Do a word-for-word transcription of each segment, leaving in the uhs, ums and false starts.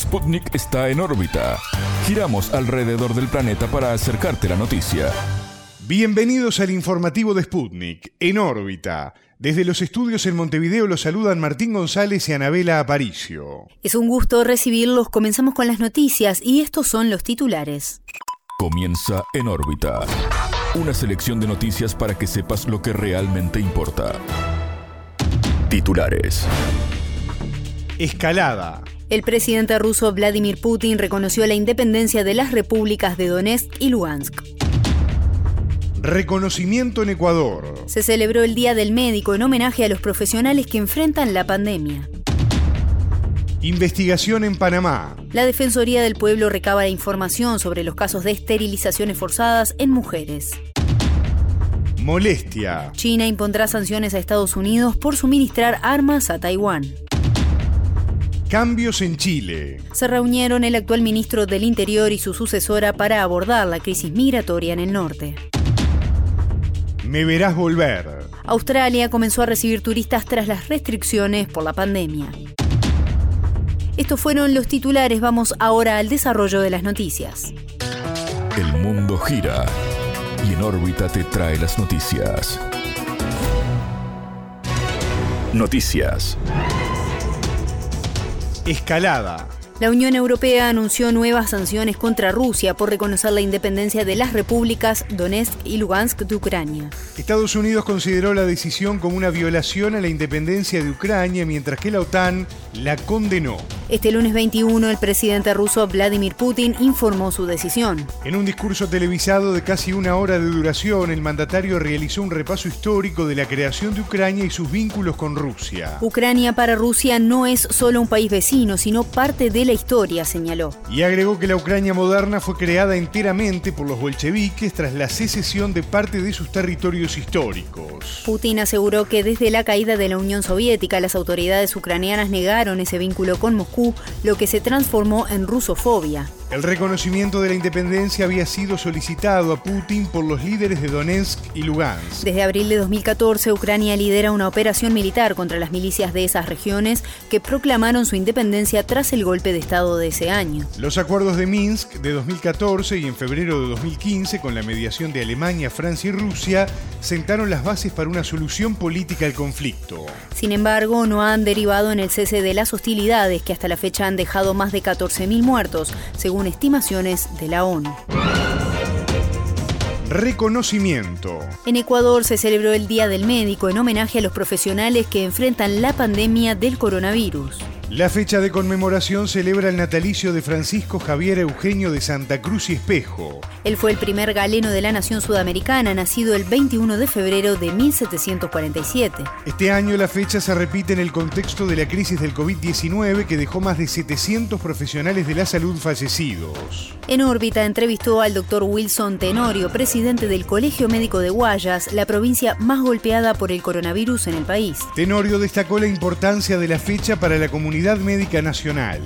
Sputnik está en órbita. Giramos alrededor del planeta para acercarte la noticia. Bienvenidos al informativo de Sputnik, en órbita. Desde los estudios en Montevideo los saludan Martín González y Anabela Aparicio. Es un gusto recibirlos. Comenzamos con las noticias y estos son los titulares. Comienza En órbita. Una selección de noticias para que sepas lo que realmente importa. Titulares. Escalada. El presidente ruso Vladimir Putin reconoció la independencia de las repúblicas de Donetsk y Lugansk. Reconocimiento en Ecuador. Se celebró el Día del Médico en homenaje a los profesionales que enfrentan la pandemia. Investigación en Panamá. La Defensoría del Pueblo recaba información sobre los casos de esterilizaciones forzadas en mujeres. Molestia. China impondrá sanciones a Estados Unidos por suministrar armas a Taiwán. Cambios en Chile. Se reunieron el actual ministro del Interior y su sucesora para abordar la crisis migratoria en el norte. Me verás volver. Australia comenzó a recibir turistas tras las restricciones por la pandemia. Estos fueron los titulares. Vamos ahora al desarrollo de las noticias. El mundo gira y En órbita te trae las noticias. Noticias. Escalada. La Unión Europea anunció nuevas sanciones contra Rusia por reconocer la independencia de las repúblicas Donetsk y Lugansk de Ucrania. Estados Unidos consideró la decisión como una violación a la independencia de Ucrania, mientras que la OTAN la condenó. Este lunes veintiuno, el presidente ruso Vladimir Putin informó su decisión. En un discurso televisado de casi una hora de duración, el mandatario realizó un repaso histórico de la creación de Ucrania y sus vínculos con Rusia. Ucrania para Rusia no es solo un país vecino, sino parte de la historia, señaló. Y agregó que la Ucrania moderna fue creada enteramente por los bolcheviques tras la secesión de parte de sus territorios históricos. Putin aseguró que desde la caída de la Unión Soviética, las autoridades ucranianas negaron ese vínculo con Moscú, lo que se transformó en rusofobia. El reconocimiento de la independencia había sido solicitado a Putin por los líderes de Donetsk y Lugansk. Desde abril de dos mil catorce, Ucrania lidera una operación militar contra las milicias de esas regiones que proclamaron su independencia tras el golpe de Estado de ese año. Los acuerdos de Minsk de dos mil catorce y en febrero de dos mil quince, con la mediación de Alemania, Francia y Rusia, sentaron las bases para una solución política al conflicto. Sin embargo, no han derivado en el cese de las hostilidades, que hasta la fecha han dejado más de catorce mil muertos, según estimaciones de la ONU. Reconocimiento. En Ecuador se celebró el Día del Médico en homenaje a los profesionales que enfrentan la pandemia del coronavirus. La fecha de conmemoración celebra el natalicio de Francisco Javier Eugenio de Santa Cruz y Espejo. Él fue el primer galeno de la nación sudamericana, nacido el veintiuno de febrero de mil setecientos cuarenta y siete. Este año la fecha se repite en el contexto de la crisis del covid diecinueve, que dejó más de setecientos profesionales de la salud fallecidos. En órbita entrevistó al doctor Wilson Tenorio, presidente del Colegio Médico de Guayas, la provincia más golpeada por el coronavirus en el país. Tenorio destacó la importancia de la fecha para la comunidad médica nacional.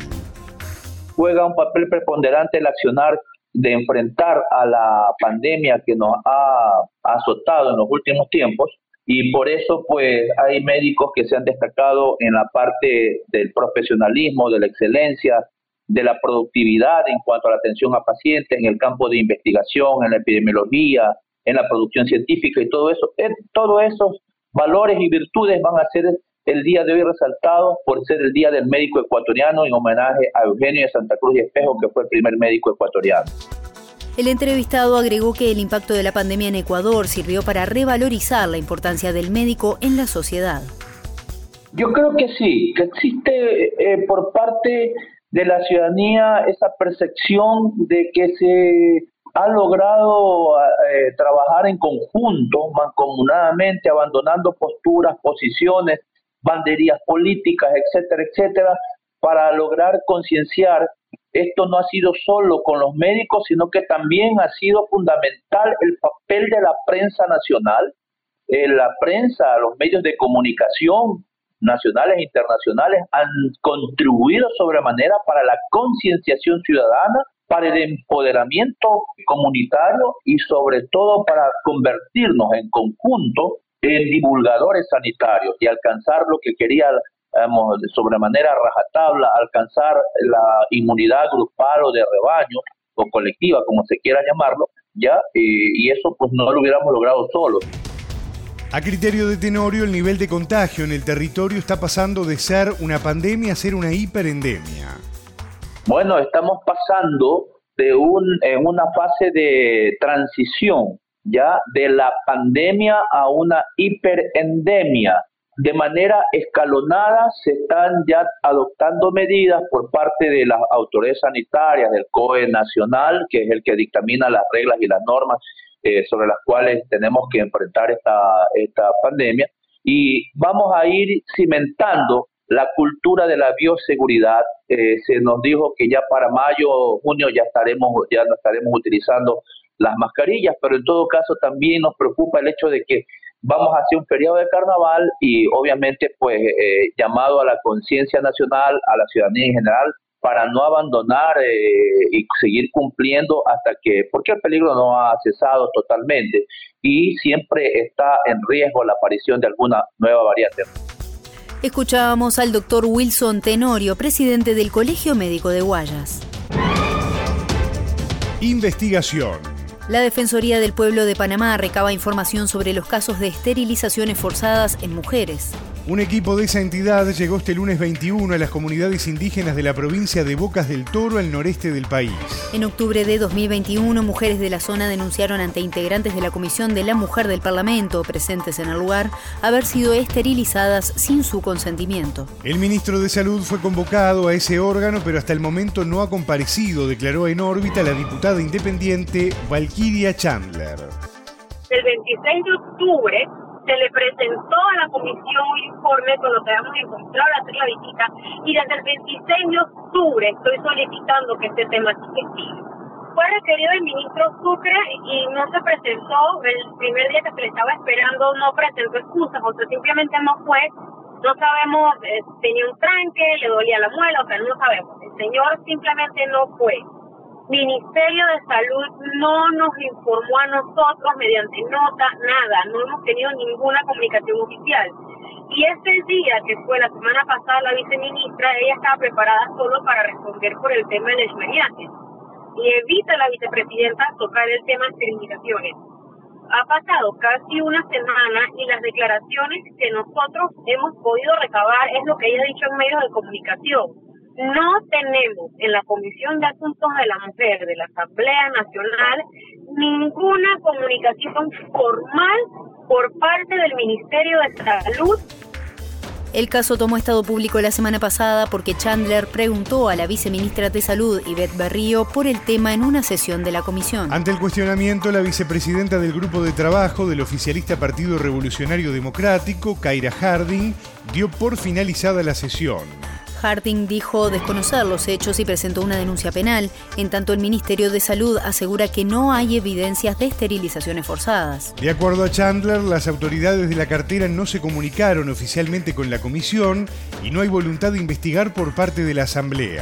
Juega un papel preponderante el accionar de enfrentar a la pandemia que nos ha azotado en los últimos tiempos, y por eso pues hay médicos que se han destacado en la parte del profesionalismo, de la excelencia, de la productividad en cuanto a la atención a pacientes, en el campo de investigación, en la epidemiología, en la producción científica y todo eso. Todos esos valores y virtudes van a ser el día de hoy resaltado por ser el Día del Médico Ecuatoriano, en homenaje a Eugenio de Santa Cruz y Espejo, que fue el primer médico ecuatoriano. El entrevistado agregó que el impacto de la pandemia en Ecuador sirvió para revalorizar la importancia del médico en la sociedad. Yo creo que sí, que existe eh, por parte de la ciudadanía esa percepción de que se ha logrado eh, trabajar en conjunto, mancomunadamente, abandonando posturas, posiciones, banderías políticas, etcétera, etcétera, para lograr concienciar. Esto no ha sido solo con los médicos, sino que también ha sido fundamental el papel de la prensa nacional, eh, la prensa, los medios de comunicación nacionales e internacionales han contribuido sobremanera para la concienciación ciudadana, para el empoderamiento comunitario y sobre todo para convertirnos en conjunto en divulgadores sanitarios y alcanzar lo que quería digamos, de sobremanera rajatabla alcanzar la inmunidad grupal o de rebaño o colectiva, como se quiera llamarlo, ya eh, y eso pues no lo hubiéramos logrado solos. A criterio de Tenorio, el nivel de contagio en el territorio está pasando de ser una pandemia a ser una hiperendemia. Bueno, estamos pasando de un en una fase de transición ya de la pandemia a una hiperendemia. De manera escalonada se están ya adoptando medidas por parte de las autoridades sanitarias, del C O E nacional, que es el que dictamina las reglas y las normas eh, sobre las cuales tenemos que enfrentar esta, esta pandemia, y vamos a ir cimentando la cultura de la bioseguridad. Eh, se nos dijo que ya para mayo o junio ya estaremos, ya no estaremos utilizando las mascarillas, pero en todo caso también nos preocupa el hecho de que vamos hacia un periodo de carnaval y obviamente pues eh, llamado a la conciencia nacional, a la ciudadanía en general, para no abandonar eh, y seguir cumpliendo hasta que, porque el peligro no ha cesado totalmente y siempre está en riesgo la aparición de alguna nueva variante. Escuchábamos al doctor Wilson Tenorio, presidente del Colegio Médico de Guayas. Investigación. La Defensoría del Pueblo de Panamá recaba información sobre los casos de esterilizaciones forzadas en mujeres. Un equipo de esa entidad llegó este lunes veintiuno a las comunidades indígenas de la provincia de Bocas del Toro, al noreste del país. En octubre de dos mil veintiuno, mujeres de la zona denunciaron ante integrantes de la Comisión de la Mujer del Parlamento, presentes en el lugar, haber sido esterilizadas sin su consentimiento. El ministro de Salud fue convocado a ese órgano, pero hasta el momento no ha comparecido, declaró en órbita la diputada independiente Valquiria Chandler. El veintiséis de octubre se le presentó a la comisión un informe con lo que habíamos encontrado al hacer la visita, y desde el veintiséis de octubre estoy solicitando que este tema se investigue. Fue requerido el ministro Sucre y no se presentó. El primer día que se le estaba esperando no presentó excusas, o sea, simplemente no fue. No sabemos, eh, tenía un tranque, le dolía la muela, o sea, no sabemos. El señor simplemente no fue. Ministerio de Salud no nos informó a nosotros mediante nota, nada, no hemos tenido ninguna comunicación oficial. Y ese día, que fue la semana pasada, la viceministra, ella estaba preparada solo para responder por el tema de leishmaniasis. Y evita la vicepresidenta tocar el tema de esterilizaciones. Ha pasado casi una semana y las declaraciones que nosotros hemos podido recabar es lo que ella ha dicho en medios de comunicación. No tenemos en la Comisión de Asuntos de la Mujer de la Asamblea Nacional ninguna comunicación formal por parte del Ministerio de Salud. El caso tomó estado público la semana pasada porque Chandler preguntó a la viceministra de Salud, Ivette Berrío, por el tema en una sesión de la comisión. Ante el cuestionamiento, la vicepresidenta del grupo de trabajo del oficialista Partido Revolucionario Democrático, Kaira Harding, dio por finalizada la sesión. Harding dijo desconocer los hechos y presentó una denuncia penal. En tanto, el Ministerio de Salud asegura que no hay evidencias de esterilizaciones forzadas. De acuerdo a Chandler, las autoridades de la cartera no se comunicaron oficialmente con la comisión y no hay voluntad de investigar por parte de la Asamblea.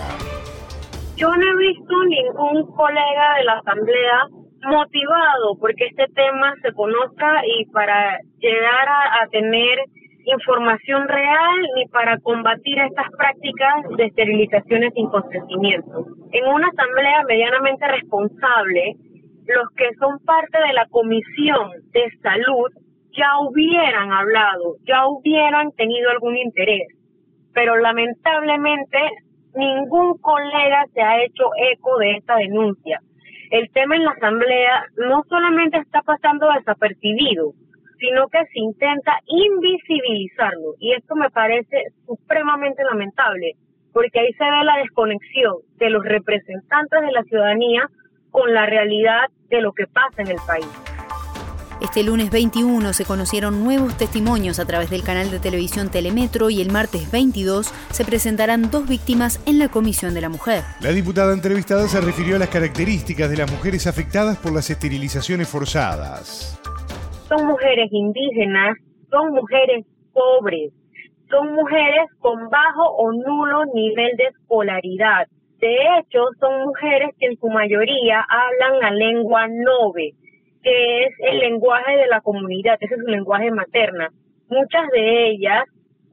Yo no he visto ningún colega de la Asamblea motivado porque este tema se conozca y para llegar a, a tener información real ni para combatir estas prácticas de esterilizaciones sin consentimiento. En una asamblea medianamente responsable, los que son parte de la Comisión de Salud ya hubieran hablado, ya hubieran tenido algún interés, pero lamentablemente ningún colega se ha hecho eco de esta denuncia. El tema en la asamblea no solamente está pasando desapercibido, sino que se intenta invisibilizarlo, y esto me parece supremamente lamentable, porque ahí se ve la desconexión de los representantes de la ciudadanía con la realidad de lo que pasa en el país. Este lunes veintiuno se conocieron nuevos testimonios a través del canal de televisión Telemetro y el martes veintidós se presentarán dos víctimas en la Comisión de la Mujer. La diputada entrevistada se refirió a las características de las mujeres afectadas por las esterilizaciones forzadas. Son mujeres indígenas, son mujeres pobres, son mujeres con bajo o nulo nivel de escolaridad. De hecho, son mujeres que en su mayoría hablan la lengua nobe, que es el lenguaje de la comunidad, ese es su lenguaje materna. Muchas de ellas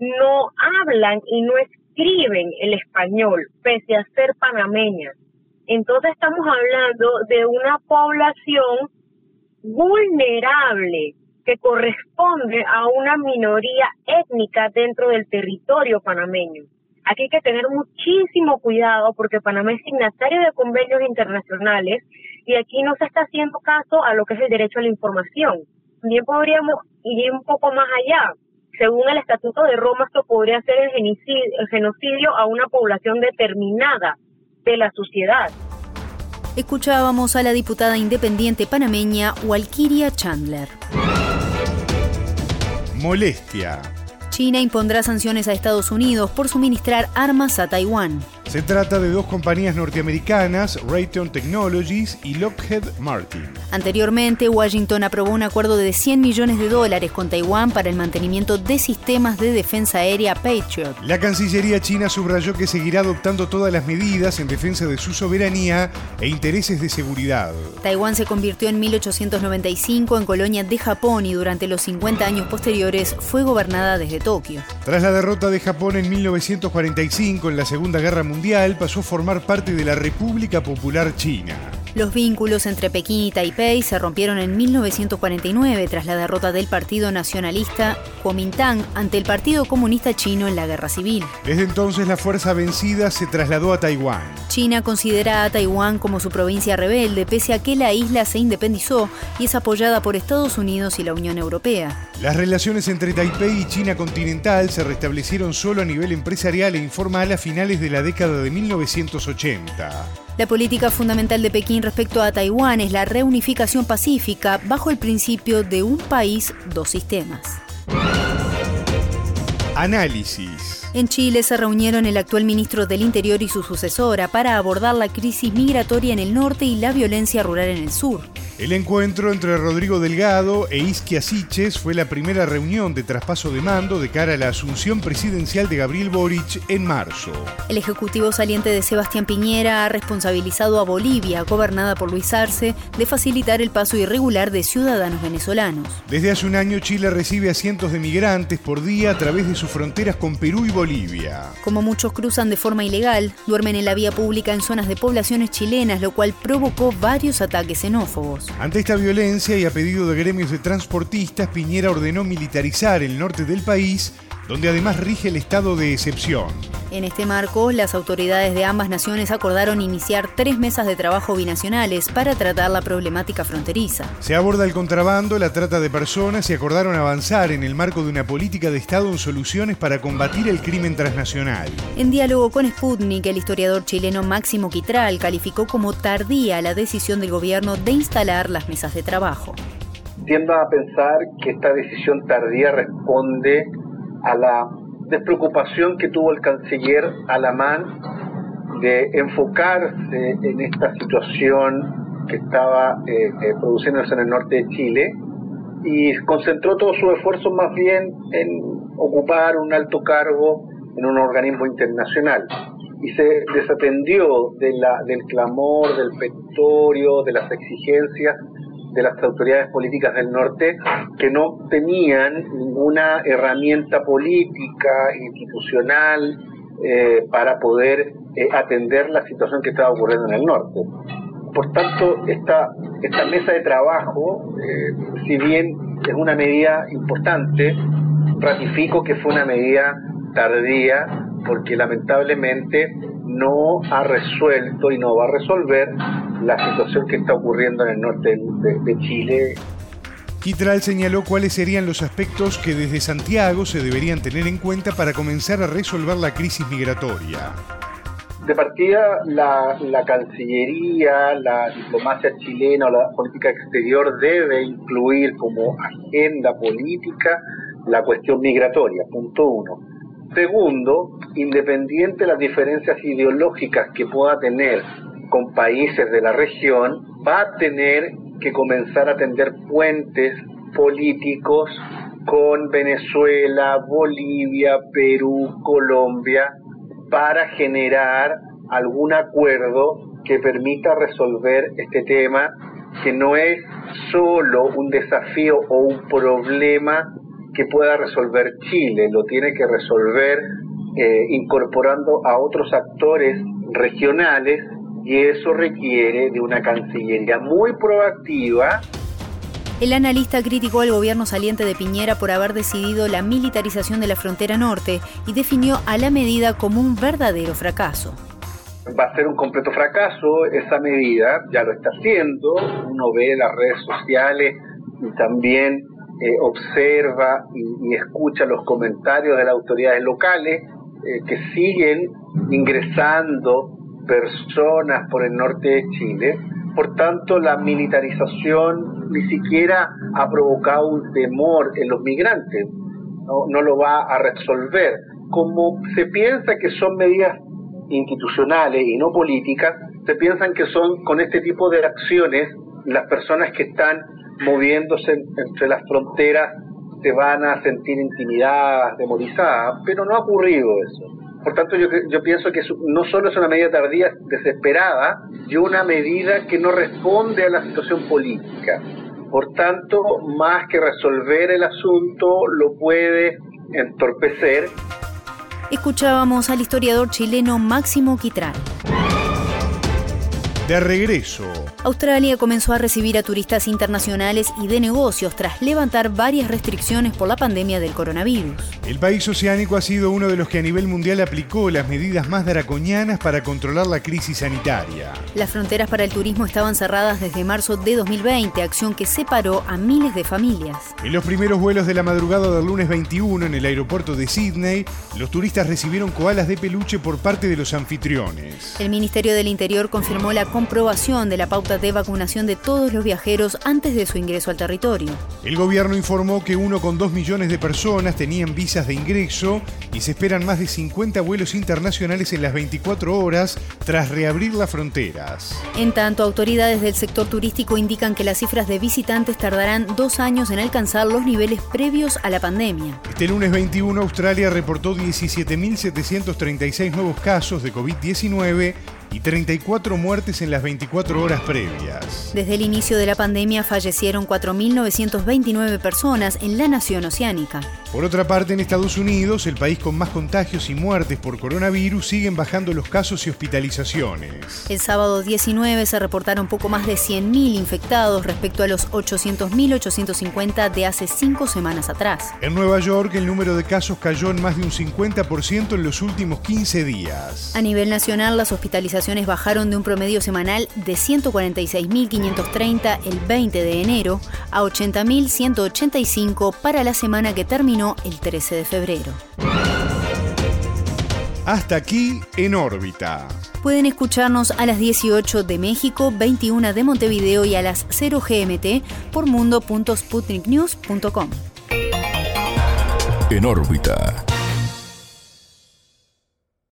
no hablan y no escriben el español, pese a ser panameñas. Entonces estamos hablando de una población vulnerable que corresponde a una minoría étnica dentro del territorio panameño. Aquí hay que tener muchísimo cuidado porque Panamá es signatario de convenios internacionales y aquí no se está haciendo caso a lo que es el derecho a la información. También podríamos ir un poco más allá. Según el Estatuto de Roma, esto podría ser el genocidio, el genocidio a una población determinada de la sociedad. Escuchábamos a la diputada independiente panameña Walkiria Chandler. Molestia. China impondrá sanciones a Estados Unidos por suministrar armas a Taiwán. Se trata de dos compañías norteamericanas, Raytheon Technologies y Lockheed Martin. Anteriormente, Washington aprobó un acuerdo de cien millones de dólares con Taiwán para el mantenimiento de sistemas de defensa aérea Patriot. La Cancillería china subrayó que seguirá adoptando todas las medidas en defensa de su soberanía e intereses de seguridad. Taiwán se convirtió en mil ochocientos noventa y cinco en colonia de Japón y durante los cincuenta años posteriores fue gobernada desde Tokio. Tras la derrota de Japón en mil novecientos cuarenta y cinco en la Segunda Guerra Mundial, pasó a formar parte de la República Popular China. Los vínculos entre Pekín y Taipei se rompieron en mil novecientos cuarenta y nueve tras la derrota del Partido Nacionalista Kuomintang ante el Partido Comunista Chino en la Guerra Civil. Desde entonces la fuerza vencida se trasladó a Taiwán. China considera a Taiwán como su provincia rebelde, pese a que la isla se independizó y es apoyada por Estados Unidos y la Unión Europea. Las relaciones entre Taipei y China continental se restablecieron solo a nivel empresarial e informal a finales de la década de mil novecientos ochenta. La política fundamental de Pekín respecto a Taiwán es la reunificación pacífica bajo el principio de un país, dos sistemas. Análisis. En Chile se reunieron el actual ministro del Interior y su sucesora para abordar la crisis migratoria en el norte y la violencia rural en el sur. El encuentro entre Rodrigo Delgado e Isquia Siches fue la primera reunión de traspaso de mando de cara a la asunción presidencial de Gabriel Boric en marzo. El ejecutivo saliente de Sebastián Piñera ha responsabilizado a Bolivia, gobernada por Luis Arce, de facilitar el paso irregular de ciudadanos venezolanos. Desde hace un año Chile recibe a cientos de migrantes por día a través de sus fronteras con Perú y Bolivia. Como muchos cruzan de forma ilegal, duermen en la vía pública en zonas de poblaciones chilenas, lo cual provocó varios ataques xenófobos. Ante esta violencia y a pedido de gremios de transportistas, Piñera ordenó militarizar el norte del país, donde además rige el estado de excepción. En este marco, las autoridades de ambas naciones acordaron iniciar tres mesas de trabajo binacionales para tratar la problemática fronteriza. Se aborda el contrabando, la trata de personas y acordaron avanzar en el marco de una política de Estado en soluciones para combatir el crimen transnacional. En diálogo con Sputnik, el historiador chileno Máximo Quitral calificó como tardía la decisión del gobierno de instalar las mesas de trabajo. Tiendo a pensar que esta decisión tardía responde a la despreocupación que tuvo el canciller Alamán de enfocarse en esta situación que estaba eh, eh, produciéndose en el norte de Chile y concentró todos sus esfuerzos más bien en ocupar un alto cargo en un organismo internacional y se desatendió de la, del clamor, del petitorio, de las exigencias de las autoridades políticas del norte que no tenían ninguna herramienta política, institucional, eh, para poder eh, atender la situación que estaba ocurriendo en el norte. Por tanto, esta, esta mesa de trabajo, eh, si bien es una medida importante, ratifico que fue una medida tardía porque lamentablemente no ha resuelto y no va a resolver la situación que está ocurriendo en el norte de, de Chile. Quitral señaló cuáles serían los aspectos que desde Santiago se deberían tener en cuenta para comenzar a resolver la crisis migratoria. De partida, la, la Cancillería, la diplomacia chilena o la política exterior debe incluir como agenda política la cuestión migratoria, punto uno. Segundo, independiente de las diferencias ideológicas que pueda tener con países de la región, va a tener que comenzar a tender puentes políticos con Venezuela, Bolivia, Perú, Colombia, para generar algún acuerdo que permita resolver este tema, que no es solo un desafío o un problema que pueda resolver Chile, lo tiene que resolver eh, incorporando a otros actores regionales, y eso requiere de una Cancillería muy proactiva. El analista criticó al gobierno saliente de Piñera por haber decidido la militarización de la frontera norte y definió a la medida como un verdadero fracaso. Va a ser un completo fracaso esa medida, ya lo está haciendo, uno ve las redes sociales y también eh, observa y, y escucha los comentarios de las autoridades locales eh, que siguen ingresando personas por el norte de Chile. Por tanto, la militarización ni siquiera ha provocado un temor en los migrantes, no, no lo va a resolver. Como se piensa que son medidas institucionales y no políticas, se piensan que son con este tipo de acciones las personas que están moviéndose entre las fronteras se van a sentir intimidadas, demonizadas, pero no ha ocurrido eso. Por tanto, yo, yo pienso que no solo es una medida tardía, desesperada, y una medida que no responde a la situación política. Por tanto, más que resolver el asunto, lo puede entorpecer. Escuchábamos al historiador chileno Máximo Quitral. De regreso. Australia comenzó a recibir a turistas internacionales y de negocios tras levantar varias restricciones por la pandemia del coronavirus. El país oceánico ha sido uno de los que a nivel mundial aplicó las medidas más draconianas para controlar la crisis sanitaria. Las fronteras para el turismo estaban cerradas desde marzo de dos mil veinte, acción que separó a miles de familias. En los primeros vuelos de la madrugada del lunes veintiuno en el aeropuerto de Sydney, los turistas recibieron koalas de peluche por parte de los anfitriones. El Ministerio del Interior confirmó la comprobación de la pauta de vacunación de todos los viajeros antes de su ingreso al territorio. El gobierno informó que uno coma dos millones de personas tenían visas de ingreso y se esperan más de cincuenta vuelos internacionales en las veinticuatro horas tras reabrir las fronteras. En tanto, autoridades del sector turístico indican que las cifras de visitantes tardarán dos años en alcanzar los niveles previos a la pandemia. Este lunes veintiuno, Australia reportó diecisiete mil setecientos treinta y seis nuevos casos de covid diecinueve y treinta y cuatro muertes en las veinticuatro horas previas. Desde el inicio de la pandemia fallecieron cuatro mil novecientas veintinueve personas en la nación oceánica. Por otra parte, en Estados Unidos, el país con más contagios y muertes por coronavirus, siguen bajando los casos y hospitalizaciones. El sábado diecinueve se reportaron poco más de cien mil infectados respecto a los ochocientos mil ochocientos cincuenta de hace cinco semanas atrás. En Nueva York, el número de casos cayó en más de un cincuenta por ciento en los últimos quince días. A nivel nacional, las hospitalizaciones bajaron de un promedio semanal de ciento cuarenta y seis mil quinientos treinta el veinte de enero a ochenta mil ciento ochenta y cinco para la semana que terminó el trece de febrero. Hasta aquí En órbita. Pueden escucharnos a las dieciocho de México, veintiuna de Montevideo y a las cero G M T por mundo punto sputnik news punto com. En órbita.